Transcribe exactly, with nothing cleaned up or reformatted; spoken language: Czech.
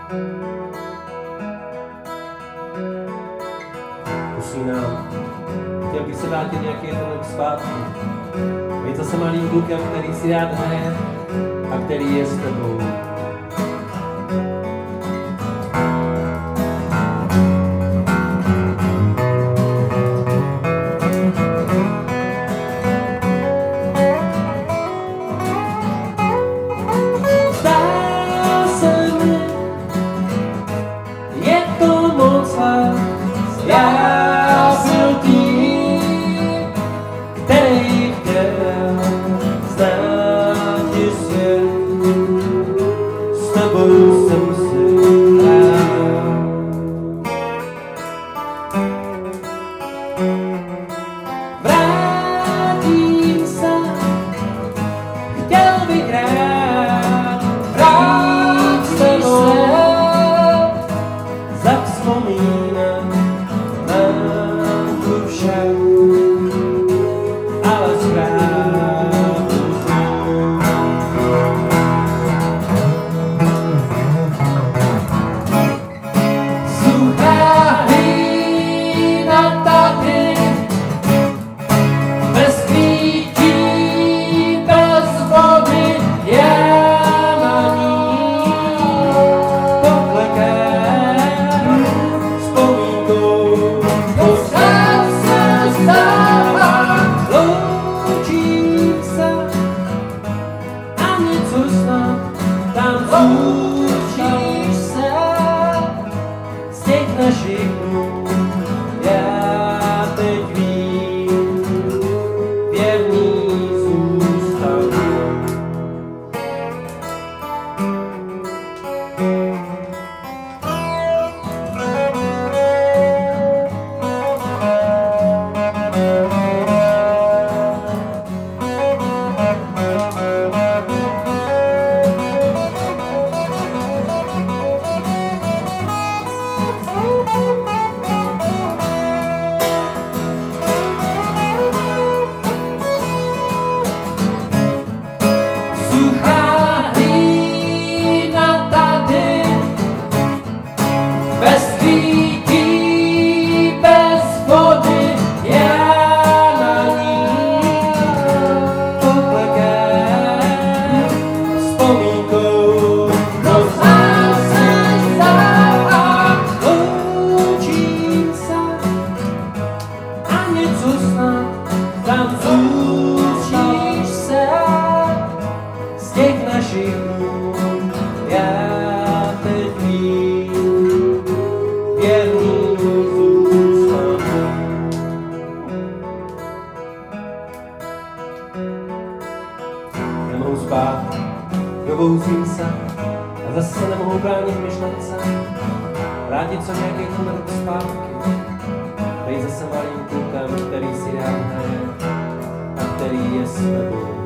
Usínám. Chtěl bych se vrátit nějaký jeden rok zpátky. Být zase malým klukem, který si rád hraje a který je s tebou. Já jsem tím, který chtěl znát i svět, s tebou jsem si hrál. Vrátím se, chtěl bych rád, vrát se zavzpomínat však, ale zprávu suchá hlína tady, bez kvítí, bez vody, já na ní poklekám vzpomínkou. Tam zúčíš se z těch našich dnů, já teď vím, věrný zůstanu. Bez kvítí, bez vody, já na ní poklekám vzpomínkou. Rozdál se zdává, loučím se a něco snad tam zúčíš se z těch našich dnů, já teď vím, věrný zůstanu. Nemohu spát, dobouzím se a zase se nemohu bránit myšlence. Vrátit se nějaký rok zpátky, být zase malým klukem, který si rád hraje a který je s tebou.